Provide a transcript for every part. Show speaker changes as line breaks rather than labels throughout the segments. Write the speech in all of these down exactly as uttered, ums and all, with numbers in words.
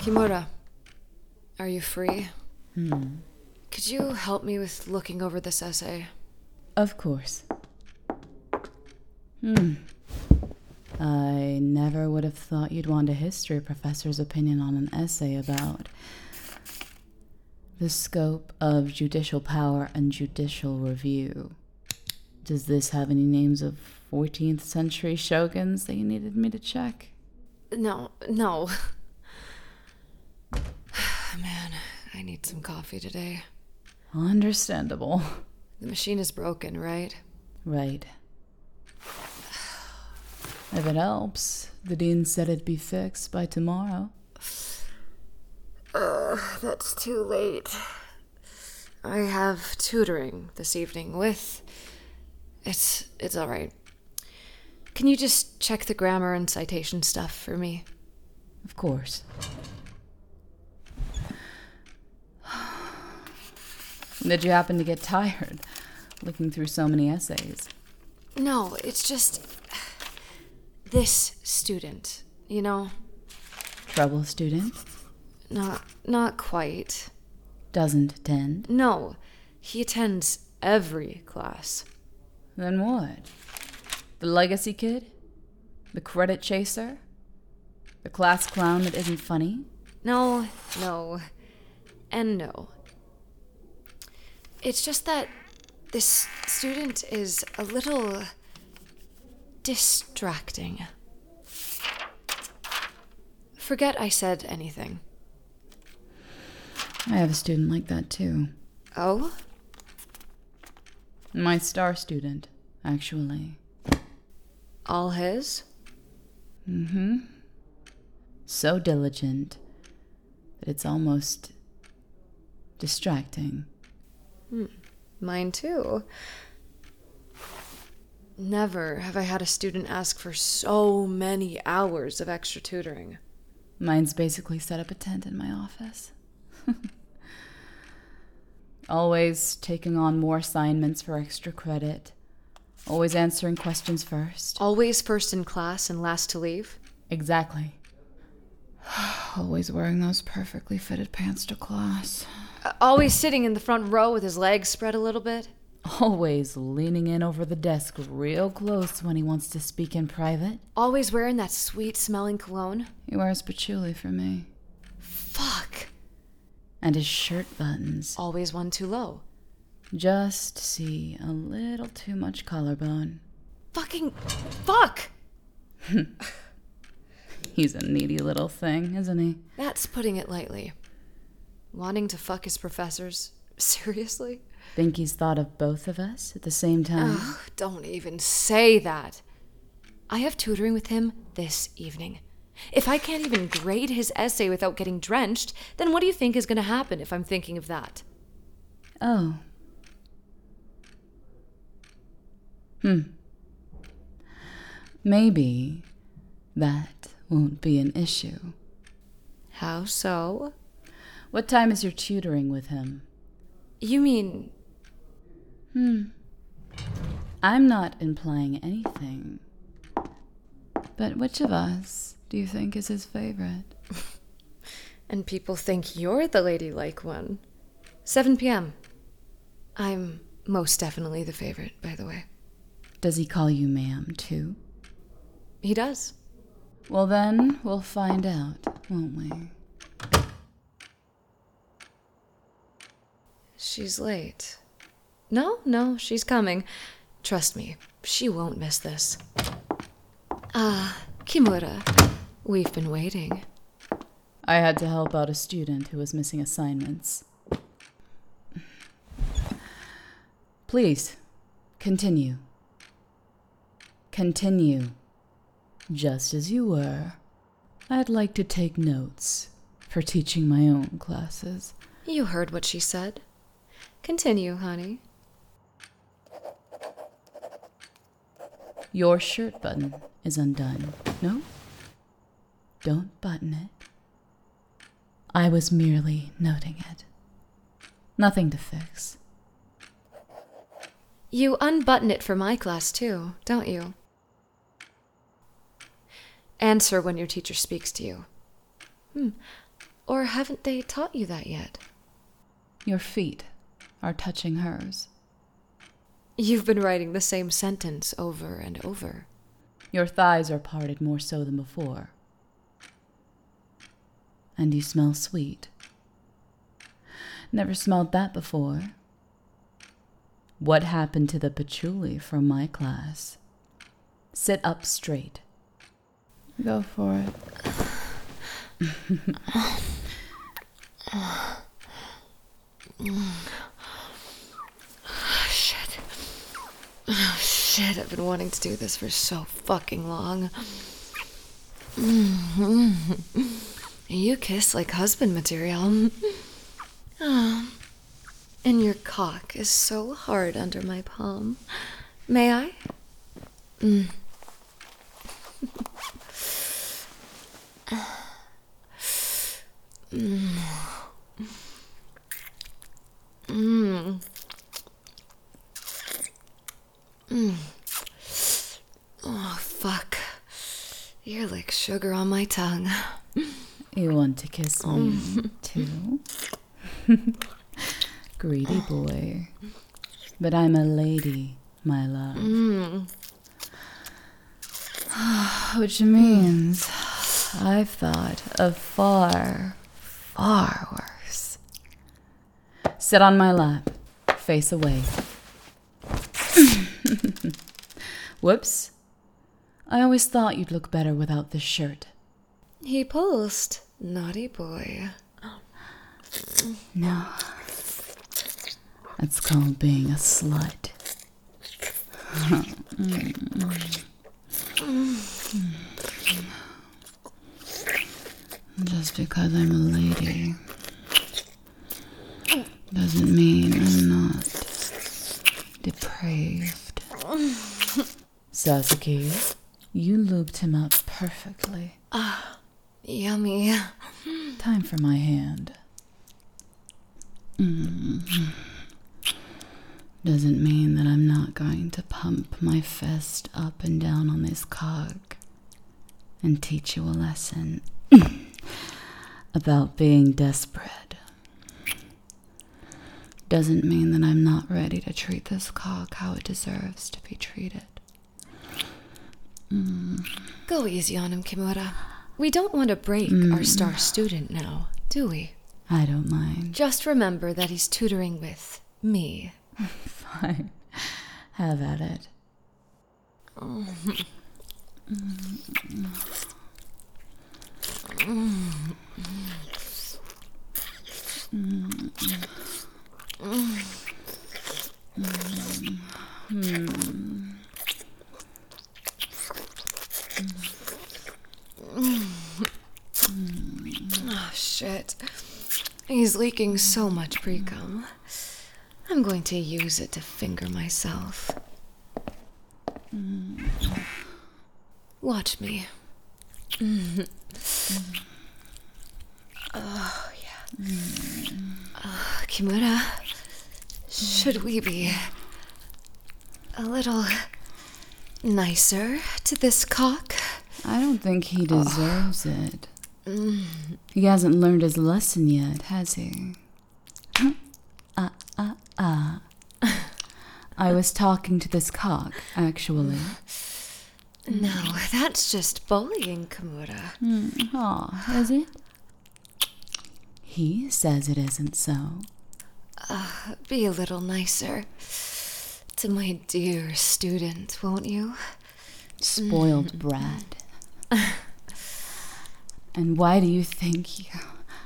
Kimura, are you free?
Hmm.
Could you help me with looking over this essay?
Of course. Hmm. I never would have thought you'd want a history professor's opinion on an essay about the scope of judicial power and judicial review. Does this have any names of fourteenth century shoguns that you needed me to check?
No, no. Man, I need some coffee today.
Understandable.
The machine is broken, right?
Right. If it helps, the dean said it'd be fixed by tomorrow.
Ugh, that's too late. I have tutoring this evening with... It's, it's all right. Can you just check the grammar and citation stuff for me?
Of course. Did you happen to get tired looking through so many essays?
No, it's just... This student, you know?
Trouble student?
Not, not quite.
Doesn't attend?
No, he attends every class.
Then what? The legacy kid? The credit chaser? The class clown that isn't funny?
No, no, and no. It's just that this student is a little distracting. Forget I said anything.
I have a student like that too.
Oh?
My star student, actually.
All his?
Mm-hmm. So diligent that it's almost distracting.
Hmm. Mine too. Never have I had a student ask for so many hours of extra tutoring.
Mine's basically set up a tent in my office. Always taking on more assignments for extra credit. Always answering questions first.
Always first in class and last to leave?
Exactly. Always wearing those perfectly fitted pants to class.
Uh, always sitting in the front row with his legs spread a little bit?
Always leaning in over the desk real close when he wants to speak in private.
Always wearing that sweet-smelling cologne?
He wears patchouli for me.
Fuck.
And his shirt buttons.
Always one too low.
Just see a little too much collarbone.
Fucking fuck!
He's a needy little thing, isn't he?
That's putting it lightly. Wanting to fuck his professors? Seriously?
Think he's thought of both of us at the same time?
Ugh, don't even say that. I have tutoring with him this evening. If I can't even grade his essay without getting drenched, then what do you think is going to happen if I'm thinking of that?
Oh. Hmm. Maybe that won't be an issue.
How so?
What time is your tutoring with him?
You mean...
Hmm. I'm not implying anything. But which of us do you think is his favorite?
And people think you're the ladylike one. seven p.m. I'm most definitely the favorite, by the way.
Does he call you ma'am, too?
He does.
Well, then we'll find out, won't we?
She's late. No, no, she's coming. Trust me, she won't miss this. Ah, Kimura, we've been waiting.
I had to help out a student who was missing assignments. Please, continue. Continue. Just as you were. I'd like to take notes for teaching my own classes.
You heard what she said. Continue, honey.
Your shirt button is undone. No? Don't button it. I was merely noting it. Nothing to fix.
You unbutton it for my class, too, don't you? Answer when your teacher speaks to you. Hmm. Or haven't they taught you that yet?
Your feet are touching hers.
You've been writing the same sentence over and over.
Your thighs are parted more so than before. And you smell sweet. Never smelled that before. What happened to the patchouli from my class? Sit up straight. Go for it.
Shit. Oh, shit, I've been wanting to do this for so fucking long. You kiss like husband material. Oh. And your cock is so hard under my palm. May I? Mm. mm. Mm. Mm. Oh, fuck. You're like sugar on my tongue.
You want to kiss me, too? Greedy boy. But I'm a lady, my love.
Mm.
Which means I've thought of far, far worse. Sit on my lap, face away. Whoops. I always thought you'd look better without this shirt.
He posed. Naughty boy.
No. That's called being a slut. Just because I'm a lady doesn't mean I'm not depraved. Sasuke, you lubed him up perfectly.
Ah, yummy.
Time for my hand. Mm. Doesn't mean that I'm not going to pump my fist up and down on this cock and teach you a lesson about being desperate. Doesn't mean that I'm not ready to treat this cock how it deserves to be treated. Mm.
Go easy on him, Kimura. We don't want to break mm. our star student now, do we?
I don't mind.
Just remember that he's tutoring with me.
Fine. Have at it.
Oh. Oh, shit. He's leaking so much pre-cum. I'm going to use it to finger myself. Mm. Watch me. Mm. Mm. Oh, yeah. Mm. Uh, Kimura, should we be a little nicer to this cock?
I don't think he deserves oh. it.
Mm.
He hasn't learned his lesson yet, has he? Uh, uh, uh. I was talking to this cock, actually.
No, that's just bullying, Kimura.
Mm. Aw, is it? He says it isn't so.
Uh, be a little nicer to my dear student, won't you?
Spoiled brat. And why do you think you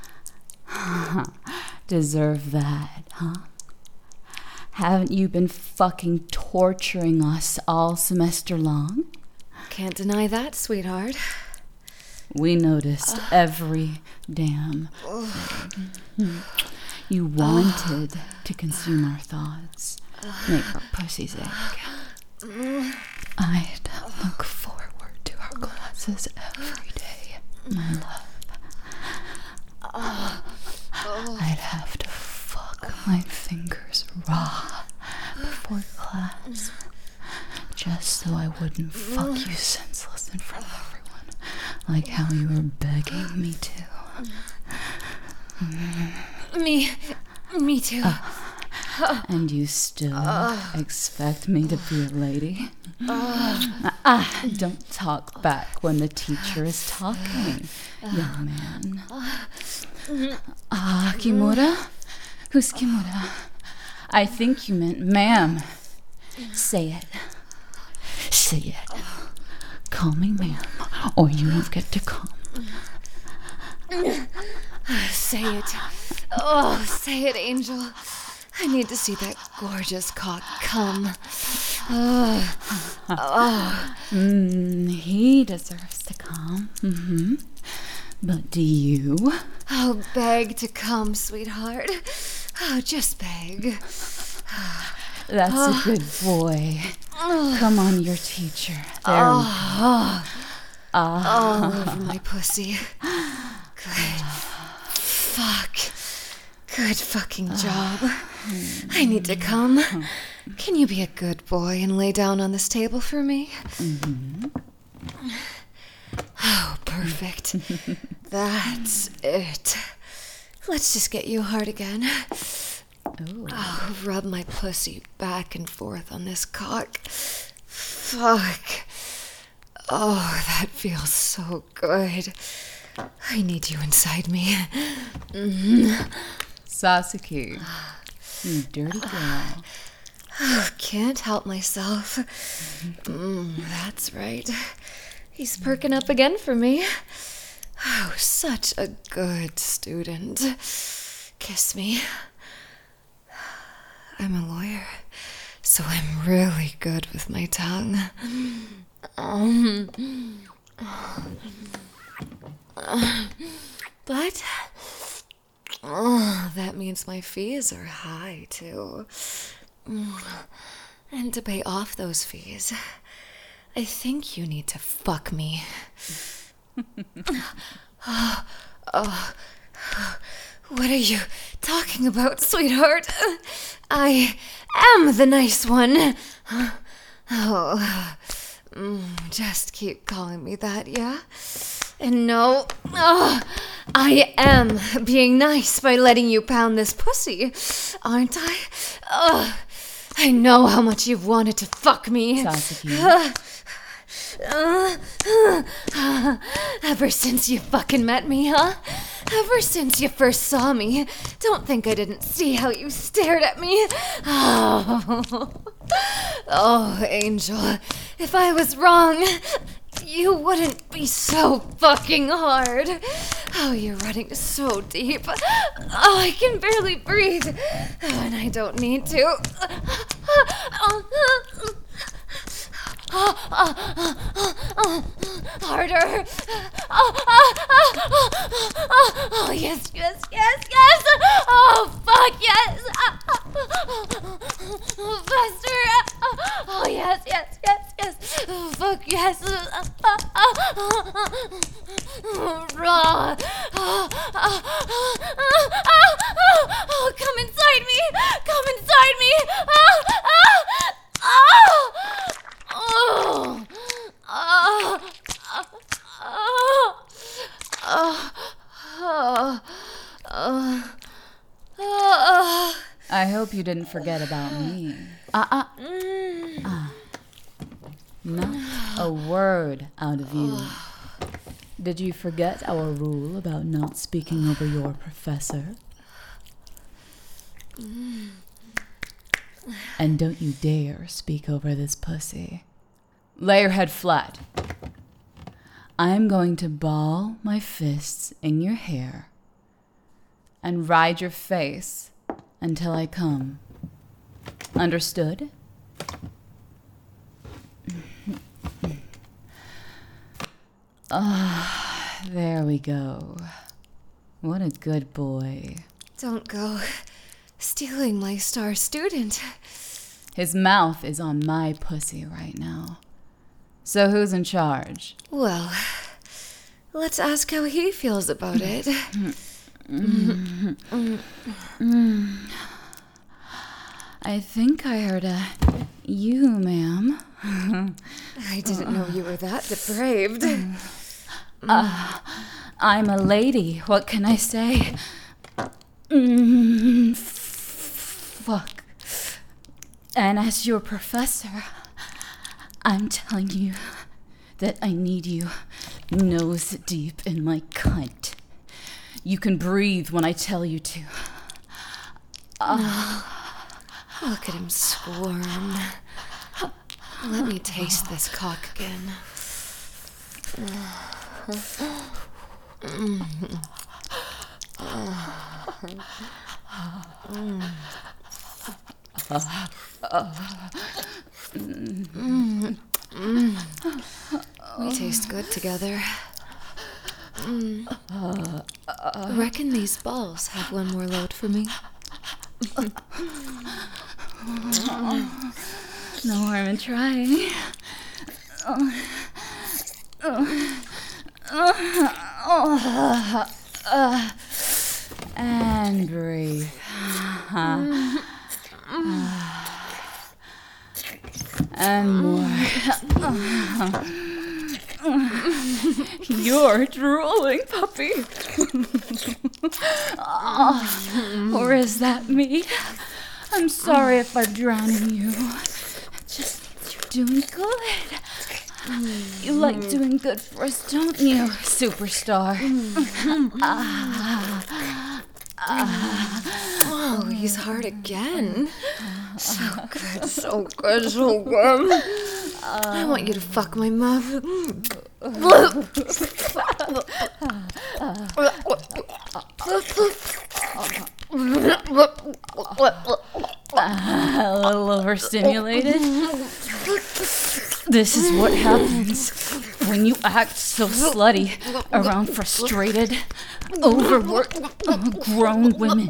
deserve that, huh? Haven't you been fucking torturing us all semester long?
Can't deny that, sweetheart.
We noticed uh, every damn thing. You wanted uh, to consume our thoughts, uh, make our pussies ache. I'd look forward to our classes every day, my love. Uh, I'd have to fuck my fingers raw before class, just so I wouldn't fuck you senseless in front of everyone, like how you were begging me to.
Me. Me too.
Uh, and you still uh, expect me to be a lady? Uh, ah, don't talk back when the teacher is talking, uh, young man. Ah, uh, Kimura? Who's Kimura? I think you meant ma'am. Say it. Say it. Call me ma'am, or you won't get to come.
Say it. Oh, say it, Angel. I need to see that gorgeous cock come. Oh. Oh.
Mm, he deserves to come. Mm-hmm. But do you?
Oh, beg to come, sweetheart. Oh, just beg.
That's oh. a good boy. Oh. Come on, your teacher. There
oh.
we go.
Oh. All over my pussy. Good. Fuck. Good fucking job. I need to come. Can you be a good boy and lay down on this table for me?
Mm-hmm.
Oh, perfect. That's it. Let's just get you hard again.
Ooh.
Oh, rub my pussy back and forth on this cock. Fuck. Oh, that feels so good. I need you inside me. Mm-hmm.
Sasaki, you dirty girl.
Oh, can't help myself. Mm, that's right. He's perking up again for me. Oh, such a good student. Kiss me. I'm a lawyer, so I'm really good with my tongue. Um, but oh, that means my fees are high, too. And to pay off those fees, I think you need to fuck me. oh, oh, what are you talking about, sweetheart? I am the nice one. Oh, just keep calling me that, yeah? And no, oh, I am being nice by letting you pound this pussy, aren't I? Oh, I know how much you've wanted to fuck me.
Sasaki.
Uh, uh, uh, ever since you fucking met me, huh? Ever since you first saw me. Don't think I didn't see how you stared at me. Oh, oh, Angel, if I was wrong, you wouldn't be so fucking hard. Oh, you're running so deep. Oh, I can barely breathe. Oh, and I don't need to. Oh, oh, oh, oh, harder. Oh, oh, oh, oh, oh, yes, yes, yes, yes. Oh, fuck, yes. Oh, faster. Oh, yes, yes, yes, yes. Oh, fuck, yes. Oh, raw. Oh, oh, oh, oh, come inside me. Come inside me. Oh, oh, oh. Oh, oh, oh, oh, oh, oh, oh.
I hope you didn't forget about me. Uh-uh.
Mm.
Uh. Not a word out of you. Did you forget our rule about not speaking over your professor?
Mm.
And don't you dare speak over this pussy. Lay your head flat. I'm going to ball my fists in your hair and ride your face until I come. Understood? Ah, oh, there we go. What a good boy.
Don't go stealing my star student.
His mouth is on my pussy right now. So who's in charge?
Well, let's ask how he feels about it.
I think I heard a you, ma'am.
I didn't know you were that depraved.
Uh, I'm a lady. What can I say? Mm, fuck. And as your professor, I'm telling you that I need you nose deep in my cunt. You can breathe when I tell you to.
Uh, Look at him squirm. Let me taste this cock again. We taste good together. Mm. Reckon these balls have one more load for me.
No harm in trying. And breathe. And more. You're drooling, puppy. Or is that me? I'm sorry if I'm drowning you. Just you're doing good. You like doing good for us, don't you, superstar?
Oh, he's hard again. So good, so good, so good. I want you to fuck my mouth.
A little overstimulated. This is what happens when you act so slutty around frustrated, overworked, grown women.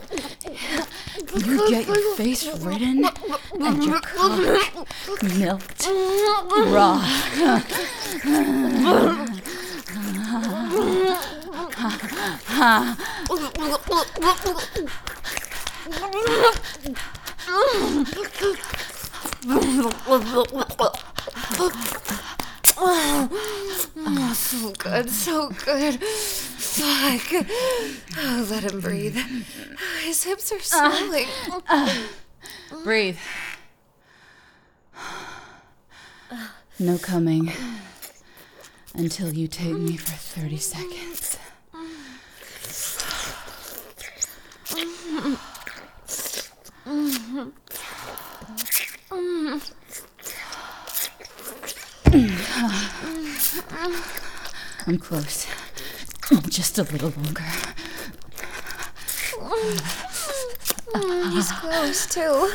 You get your face ridden and your cock milked raw.
Oh, so good, so good. Fuck. Oh, let him breathe. His hips are swelling.
Breathe. No coming until you take me for thirty seconds. I'm close. Just a little longer.
He's close, too.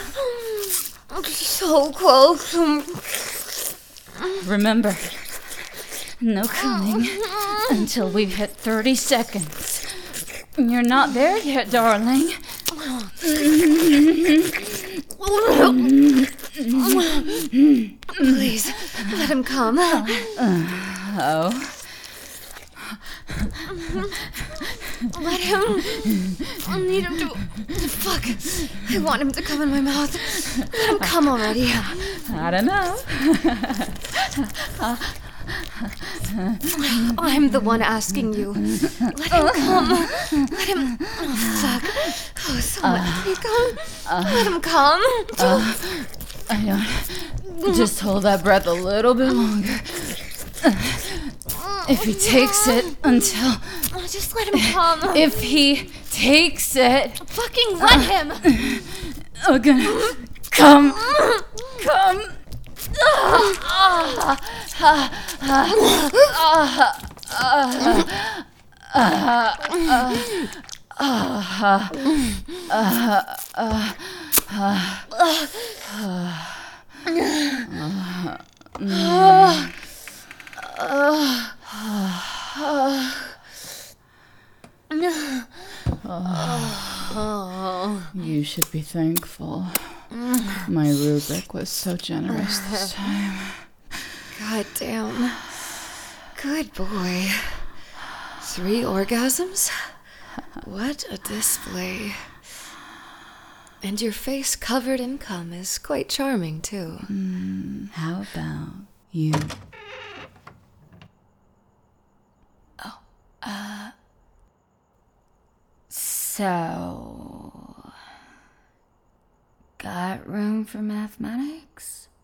So close.
Remember, no coming until we've hit thirty seconds. You're not there yet, darling.
Please, let him come.
Oh?
Let him. I need him to. Fuck. I want him to come in my mouth. Let him come already.
I don't know.
I'm the one asking you. Let him come. Let him. Oh, fuck. Oh, so let me come. Let him come.
Uh, I don't. Just hold that breath a little bit longer. If he takes it until...
Just let him come.
If he takes it...
Fucking let him.
I'm gonna... Come. Come. You should be thankful. My rubric was so generous this time.
God damn. Good boy. Three orgasms? What a display. And your face covered in cum is quite charming, too.
Mm, how about you? Oh, uh...
So, got room for mathematics?